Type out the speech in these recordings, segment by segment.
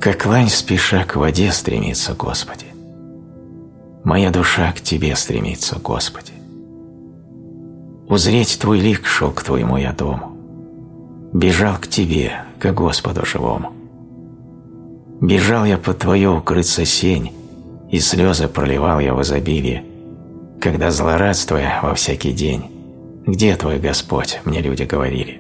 Как лань спеша к воде стремится, Господи. Моя душа к Тебе стремится, Господи. Узреть Твой лик шел к Твоему я дому. Бежал к Тебе, к Господу живому. Бежал я под Твою укрыться сень, и слезы проливал я в изобилии, когда злорадствуя во всякий день, где Твой Господь, мне люди говорили.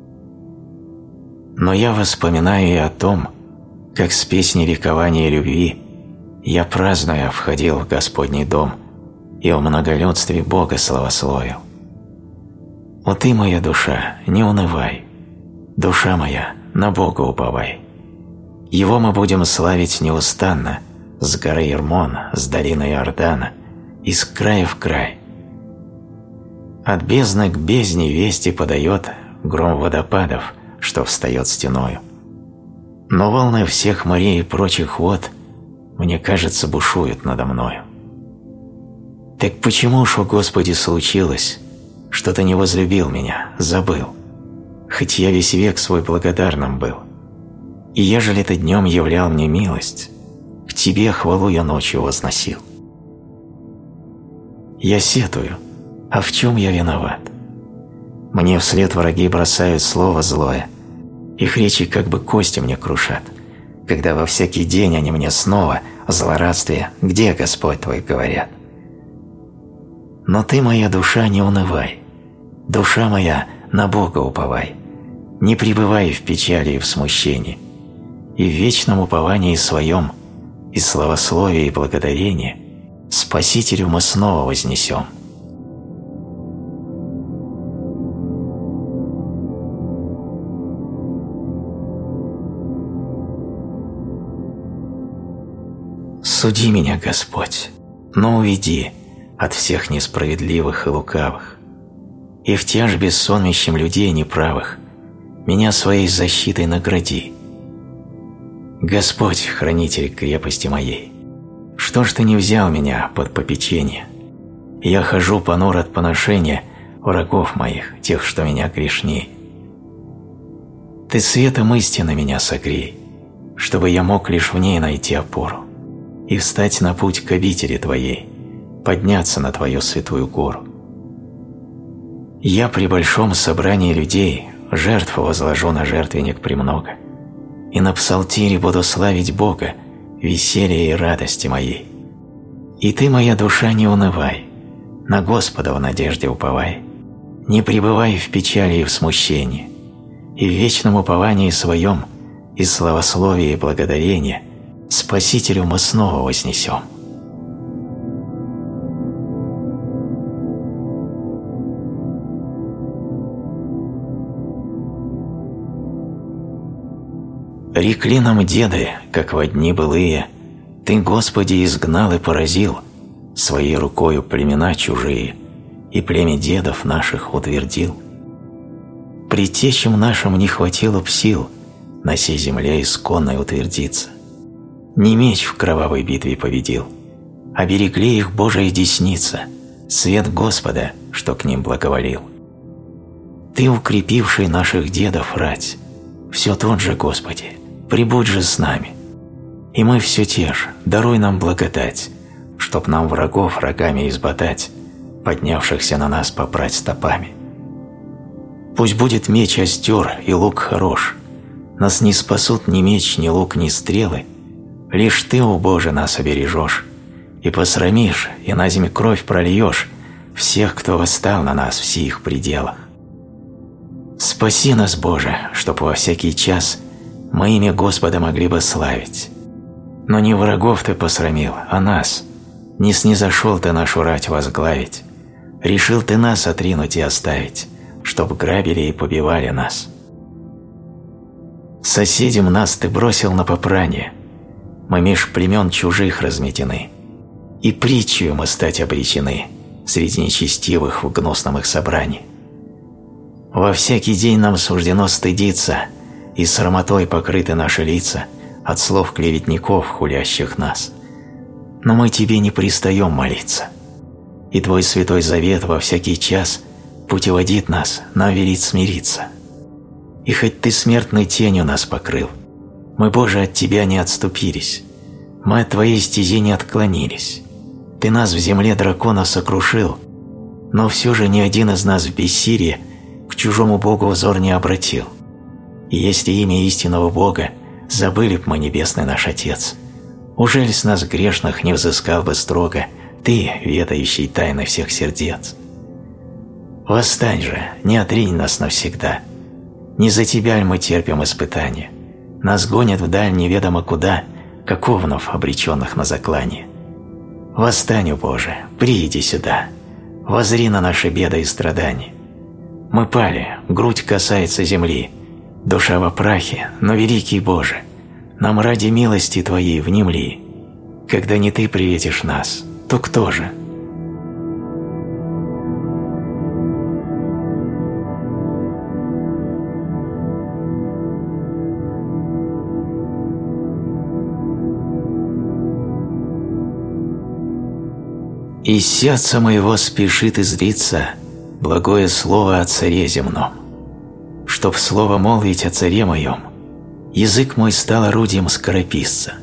Но я воспоминаю и о том, как с песней ликования и любви я, празднуя, входил в Господний дом и о многолюдстве Бога славословил. О Ты, моя душа, не унывай, душа моя, на Бога уповай. Его мы будем славить неустанно, с горы Ирмон, с долины Иордана, из края в край. От бездны к бездне вести подает гром водопадов, что встает стеною. Но волны всех морей и прочих вод, мне кажется, бушуют надо мною. Так почему ж, о Господи, случилось, что Ты не возлюбил меня, забыл, хоть я весь век свой благодарным был? И ежели Ты днем являл мне милость, к Тебе хвалу я ночью возносил. Я сетую, а в чем я виноват? Мне вслед враги бросают слово злое, их речи как бы кости мне крушат, когда во всякий день они мне снова в злорадстве «Где Господь твой?» говорят. Но Ты, моя душа, не унывай, душа моя, на Бога уповай, не пребывай в печали и в смущении, и в вечном уповании своем, и славословие и благодарение Спасителю мы снова вознесем. Суди меня, Господь, но уведи от всех несправедливых и лукавых, и в тяжбе с сонмищем людей неправых меня своей защитой награди. Господь, хранитель крепости моей, что ж Ты не взял меня под попечение? Я хожу понур от поношения врагов моих, тех, что меня грешней. Ты светом истины меня согрей, чтобы я мог лишь в ней найти опору и встать на путь к обители Твоей, подняться на Твою святую гору. Я при большом собрании людей жертву возложу на жертвенник премного, и на псалтире буду славить Бога, веселье и радости моей. И Ты, моя душа, не унывай, на Господа в надежде уповай, не пребывай в печали и в смущении, и в вечном уповании своем, и славословие и благодарение Спасителю мы снова вознесем. Рекли нам деды, как во дни былые, Ты, Господи, изгнал и поразил своей рукою племена чужие, и племя дедов наших утвердил. Предтечам нашим не хватило б сил на сей земле исконной утвердиться. Не меч в кровавой битве победил, а берегли их Божия десница, свет Господа, что к ним благоволил. Ты, укрепивший наших дедов рать, все тот же, Господи, прибудь же с нами, и мы все те же, даруй нам благодать, чтоб нам врагов рогами изботать, поднявшихся на нас попрать стопами. Пусть будет меч остер и лук хорош, нас не спасут ни меч, ни лук, ни стрелы, лишь Ты, о Боже, нас обережешь, и посрамишь, и на землю кровь прольешь всех, кто восстал на нас в сих пределах. Спаси нас, Боже, чтоб во всякий час мы имя Господа могли бы славить. Но не врагов Ты посрамил, а нас. Не снизошел Ты нашу рать возглавить, решил Ты нас отринуть и оставить, чтоб грабили и побивали нас. Соседям нас Ты бросил на попрание, мы меж племен чужих разметены, и притчью мы стать обречены среди нечестивых в гнусном их собрании. Во всякий день нам суждено стыдиться, и срамотой покрыты наши лица от слов клеветников, хулящих нас. Но мы Тебе не пристаем молиться, и Твой святой завет во всякий час путеводит нас, нам велит смириться. И хоть Ты смертной тенью нас покрыл, Мы, Боже, от Тебя не отступились, мы от Твоей стези не отклонились. Ты нас в земле дракона сокрушил, но все же ни один из нас в бессилии к чужому Богу взор не обратил. И если имя истинного Бога забыли б мы, небесный наш Отец, ужель с нас грешных не взыскал бы строго Ты, ведающий тайны всех сердец? Восстань же, не отринь нас навсегда. Не за Тебя ль мы терпим испытания? Нас гонят вдаль неведомо куда, как овнов, обреченных на заклание. Восстань, о Боже, прииди сюда, воззри на наши беды и страдания. Мы пали, грудь касается земли, душа во прахе, но, великий Боже, нам ради милости Твоей внемли. Когда не Ты приветишь нас, то кто же? Из сердца моего спешит излиться благое слово о Царе земном. Чтоб слово молвить о Царе моем, язык мой стал орудием скорописца.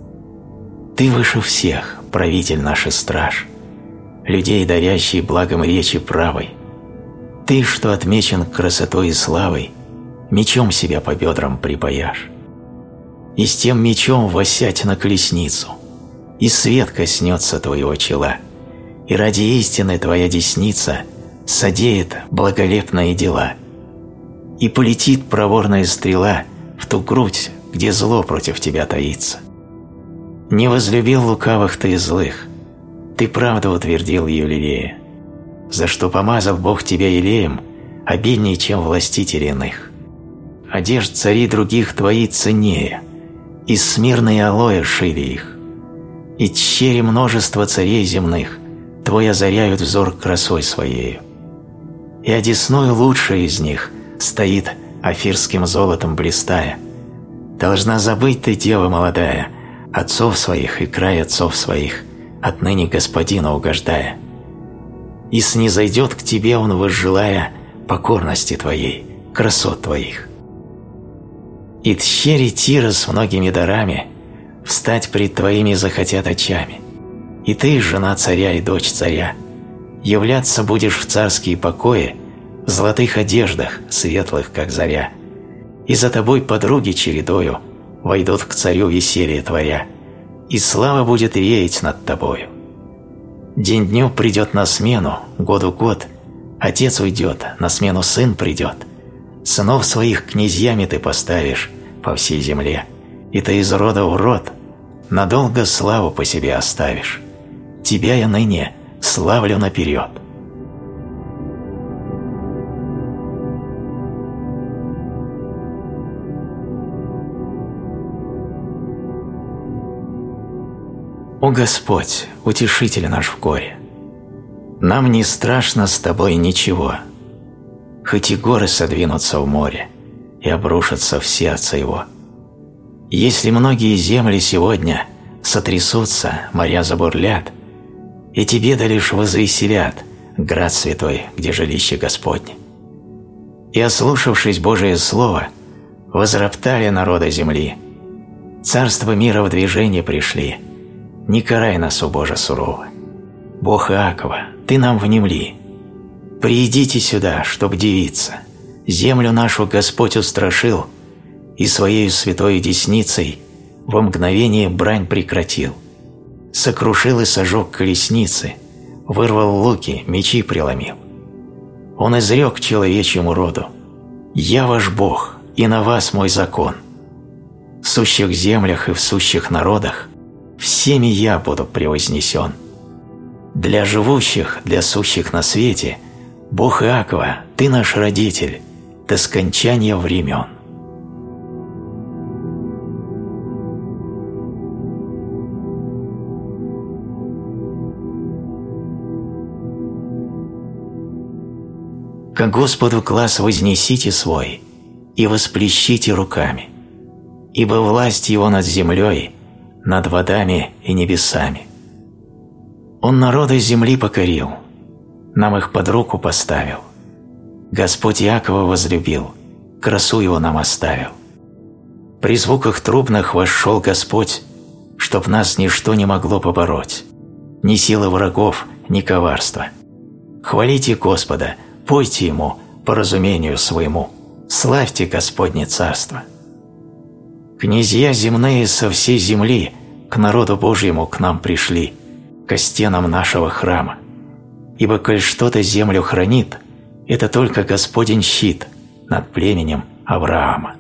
Ты выше всех, правитель наш и страж, людей, дарящий благом речи правой. Ты, что отмечен красотой и славой, мечом себя по бедрам припаяшь. И с тем мечом воссядь на колесницу, и свет коснется твоего чела, и ради истины твоя десница содеет благолепные дела. И полетит проворная стрела в ту грудь, где зло против тебя таится. Не возлюбил лукавых ты и злых, ты правду утвердил ее лелея, за что помазал Бог тебя елеем обильнее, чем властители иных. Одежд царей других твои ценнее, из смирной алоэ шили их, и чере множества царей земных твой озаряют взор красой своею. И одесную лучшая из них стоит, афирским золотом блистая. Должна забыть ты, дева молодая, отцов своих и край отцов своих, отныне господину угождая. И снизойдет к тебе он, возжелая покорности твоей, красот твоих. И тщери Тира с многими дарами встать пред твоими захотят очами. И ты, жена царя и дочь царя, являться будешь в царские покои в золотых одеждах, светлых, как заря. И за тобой подруги чередою войдут к царю веселье творя, и слава будет реять над тобою. День дню придет на смену, году год, отец уйдет, на смену сын придет. Сынов своих князьями ты поставишь по всей земле, и ты из рода в род надолго славу по себе оставишь. Тебя я ныне славлю наперед. О Господь, утешитель наш в горе, нам не страшно с Тобой ничего, хоть и горы содвинутся в море и обрушатся в сердце его. Если многие земли сегодня сотрясутся, моря забурлят, эти беды лишь возвеселят град святой, где жилище Господне. И, ослушавшись Божие Слово, возроптали народы земли, царство мира в движение пришли. Не карай нас, о Боже, сурово. Бог Иакова, Ты нам внемли. Приидите сюда, чтоб дивиться. Землю нашу Господь устрашил, и Своею святою десницей во мгновение брань прекратил. Сокрушил и сожег колесницы, вырвал луки, мечи преломил. Он изрек человечьему роду: «Я ваш Бог, и на вас мой закон. В сущих землях и в сущих народах всеми я буду превознесен. Для живущих, для сущих на свете, Бог Иакова, Ты наш родитель, до скончания времен». Ко Господу глас вознесите свой и восплещите руками, ибо власть Его над землей, над водами и небесами. Он народы земли покорил, нам их под руку поставил. Господь Иакова возлюбил, красу Его нам оставил. При звуках трубных вошел Господь, чтоб нас ничто не могло побороть, ни сила врагов, ни коварство. Хвалите Господа, пойте Ему по разумению своему, славьте Господне царство. Князья земные со всей земли к народу Божьему к нам пришли, ко стенам нашего храма. Ибо коль что-то землю хранит, это только Господень щит над племенем Авраама.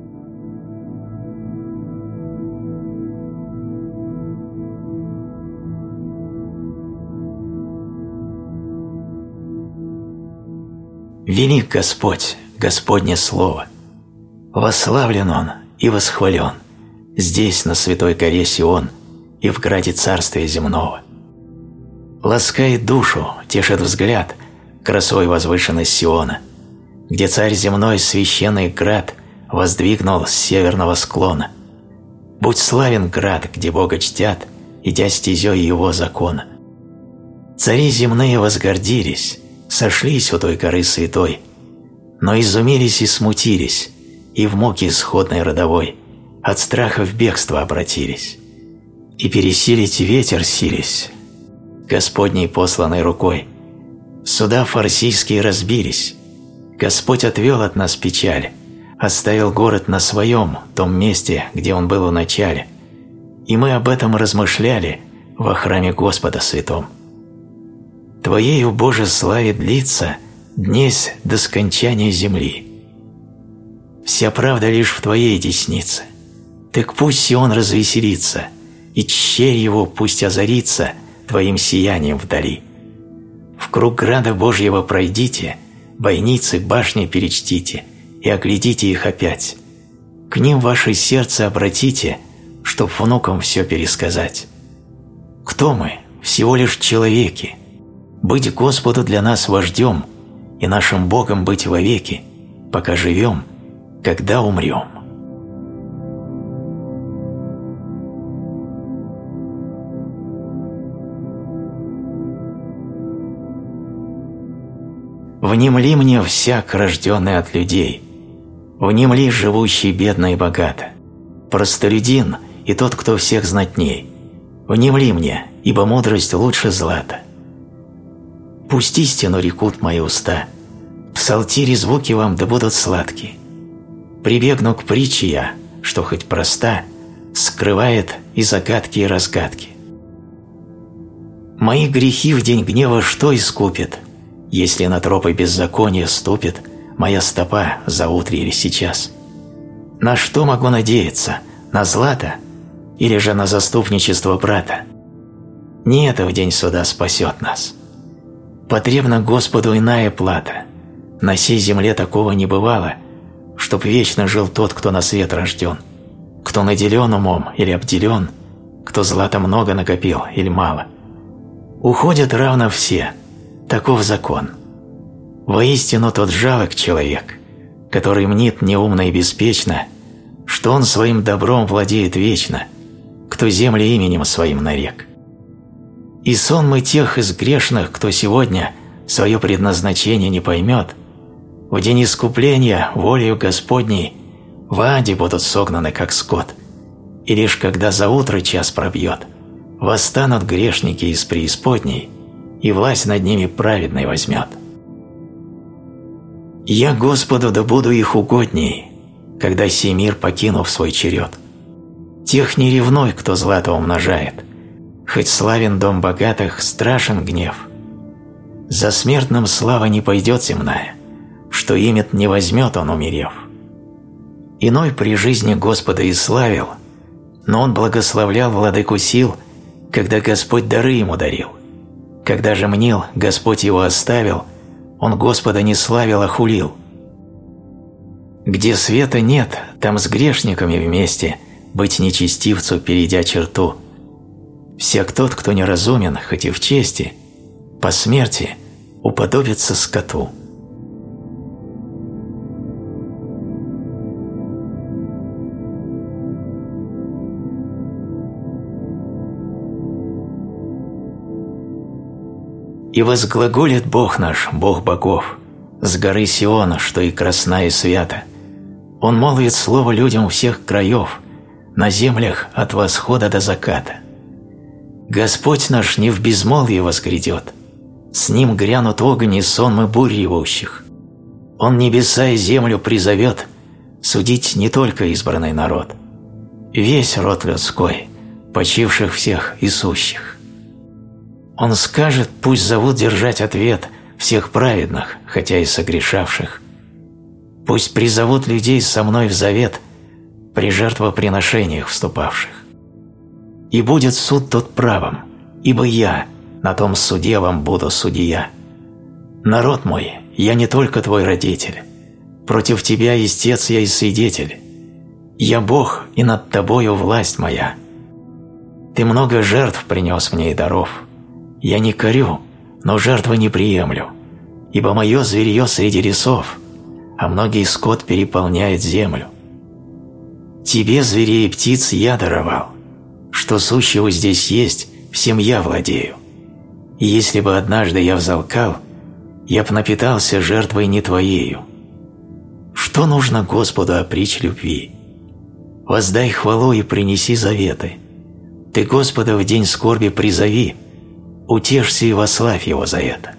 Велик Господь, Господне Слово. Восславлен Он и восхвален здесь, на святой горе Сион, и в граде Царствия Земного. Ласкает душу, тешит взгляд красой возвышенность Сиона, где Царь земной священный град воздвигнул с северного склона. Будь славен град, где Бога чтят, идя стезей Его закона. Цари земные возгордились, сошлись у той горы святой, но изумились и смутились, и в муке исходной родовой от страха в бегство обратились, и пересилить ветер сились Господней посланной рукой. Суда фарсийские разбились, Господь отвел от нас печаль, оставил город на своем, том месте, где он был в начале, и мы об этом размышляли во храме Господа святом. Твоею, Боже, славе длится днесь до скончания земли. Вся правда лишь в Твоей деснице. Так пусть Сион развеселится, и тщерь его пусть озарится Твоим сиянием вдали. В круг града Божьего пройдите, бойницы, башни перечтите и оглядите их опять. К ним ваше сердце обратите, чтоб внукам все пересказать. Кто мы? Всего лишь человеки. Быть Господу для нас вождем и нашим Богом быть вовеки, пока живем, когда умрем. Внемли мне всяк, рожденный от людей, внемли живущий бедно и богато, простолюдин и тот, кто всех знатней, внемли мне, ибо мудрость лучше злата. Пусть истину рекут мои уста, в псалтире звуки вам да будут сладкие. Прибегну к притче я, что хоть проста, скрывает и загадки, и разгадки. Мои грехи в день гнева что искупит, если на тропы беззакония ступит моя стопа заутре или сейчас? На что могу надеяться? На злато или же на заступничество брата? Не это в день суда спасет нас. Потребна Господу иная плата. На сей земле такого не бывало, чтоб вечно жил тот, кто на свет рожден, кто наделен умом или обделен, кто злата много накопил или мало. Уходят равно все, таков закон. Воистину тот жалок человек, который мнит неумно и беспечно, что он своим добром владеет вечно, кто земли именем своим нарек. И сонмы тех из грешных, кто сегодня свое предназначение не поймет, в день искупления волею Господней в аде будут согнаны, как скот, и лишь когда заутро час пробьет, восстанут грешники из преисподней, и власть над ними праведной возьмет. Я Господу да буду их угодней, когда сей мир покинув свой черед. Тех не ревной, кто злато умножает, хоть славен дом богатых, страшен гнев. За смертным слава не пойдет земная, что имет не возьмет он, умерев. Иной при жизни Господа и славил, но он благословлял владыку сил, когда Господь дары ему дарил. Когда же мнил, Господь его оставил, он Господа не славил, а хулил. Где света нет, там с грешниками вместе быть нечестивцу, перейдя черту. Всяк тот, кто неразумен, хоть и в чести, по смерти уподобится скоту. И возглаголит Бог наш, Бог богов, с горы Сиона, что и красна и свята. Он молвит слово людям всех краев, на землях от восхода до заката. Господь наш не в безмолвие возгрядет, с Ним грянут огонь и сонмы бурь ревущих. Он небеса и землю призовет судить не только избранный народ, весь род людской, почивших всех и сущих. Он скажет, пусть зовут держать ответ всех праведных, хотя и согрешавших. Пусть призовут людей со мной в завет при жертвоприношениях вступавших. И будет суд тот правым, ибо я на том суде вам буду судья. Народ мой, я не только твой родитель, против тебя, истец, я и свидетель. Я Бог, и над тобою власть моя. Ты много жертв принес мне и даров. Я не корю, но жертвы не приемлю, ибо мое зверье среди лесов, а многие скот переполняет землю. Тебе, зверей и птиц, я даровал, что сущего здесь есть, всем я владею. И если бы однажды я взалкал, я б напитался жертвой не твоею. Что нужно Господу опричь любви? Воздай хвалу и принеси заветы. Ты Господа в день скорби призови, утешься и вославь Его за это.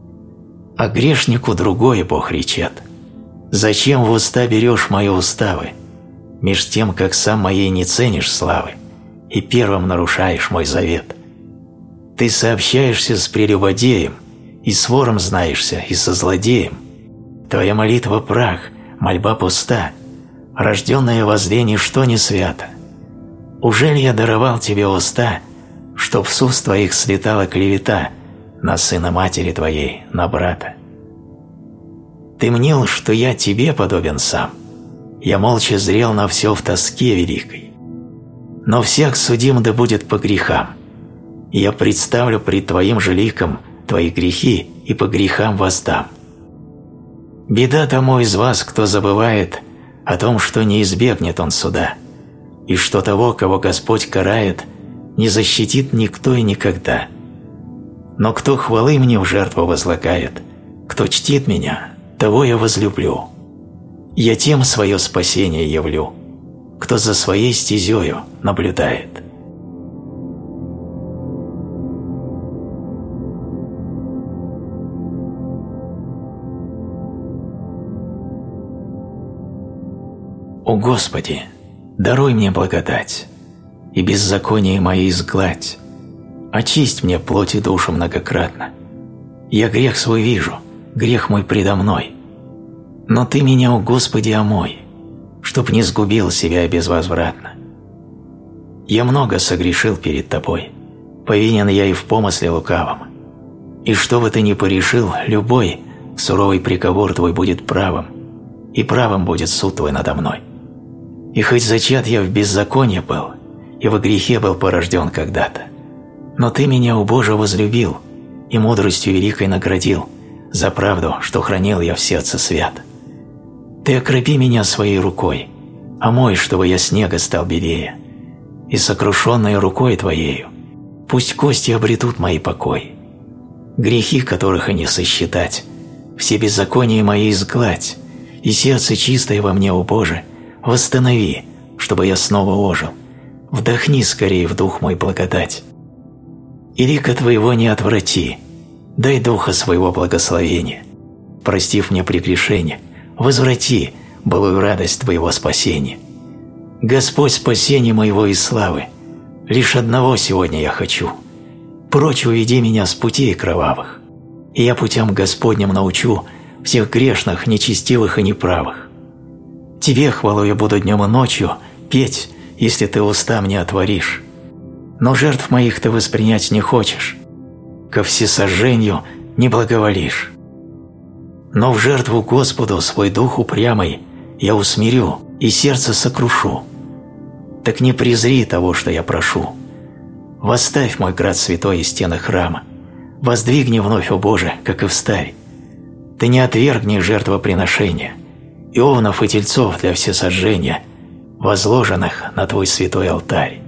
А грешнику другое Бог речет: зачем в уста берешь мои уставы, меж тем, как сам моей не ценишь славы и первым нарушаешь мой завет? Ты сообщаешься с прелюбодеем, и с вором знаешься, и со злодеем. Твоя молитва прах, мольба пуста, рожденное возле ничто не свято. Ужель я даровал тебе уста, чтоб с уст твоих слетала клевета на сына матери твоей, на брата? Ты мнил, что я тебе подобен сам. Я молча зрел на все в тоске великой. Но всяк судим да будет по грехам. И я представлю пред твоим же ликом твои грехи и по грехам воздам. Беда тому из вас, кто забывает о том, что не избегнет он суда, и что того, кого Господь карает, не защитит никто и никогда. Но кто хвалы мне в жертву возлагает, кто чтит меня, того я возлюблю. Я тем свое спасение явлю, кто за своей стезею наблюдает. О Господи, даруй мне благодать, и беззаконие мои изгладь. Очисть мне плоть и душу многократно. Я грех свой вижу, грех мой предо мной. Но Ты меня, о Господи, омой, чтоб не сгубил себя безвозвратно. Я много согрешил перед Тобой, повинен я и в помысле лукавом. И что бы Ты ни порешил, любой суровый приговор Твой будет правым, и правым будет суд Твой надо мной. И хоть зачат я в беззаконии был, и во грехе был порожден когда-то, но Ты меня, о Боже, возлюбил и мудростью великой наградил за правду, что хранил я в сердце свят. Ты окропи меня своей рукой, омой, чтобы я снега стал белее, и сокрушенной рукой Твоею пусть кости обретут мои покой. Грехи, которых и не сосчитать, все беззакония мои изгладь, и сердце чистое во мне, о Боже, восстанови, чтобы я снова ожил. Вдохни скорее в дух мой благодать. И лика Твоего не отврати, дай духа своего благословения. Простив мне прегрешение, возврати былую радость Твоего спасения. Господь, спасение моего и славы, лишь одного сегодня я хочу. Прочь уведи меня с путей кровавых, и я путям Господним научу всех грешных, нечестивых и неправых. Тебе хвалу я буду днем и ночью петь, если Ты уста мне отворишь. Но жертв моих Ты воспринять не хочешь, ко всесожжению не благоволишь. Но в жертву Господу свой дух упрямый я усмирю и сердце сокрушу. Так не презри того, что я прошу. Восставь мой град святой из стены храма, воздвигни вновь, о Боже, как и встарь. Ты не отвергни жертвоприношения, и овнов и тельцов для всесожжения, возложенных на Твой святой алтарь.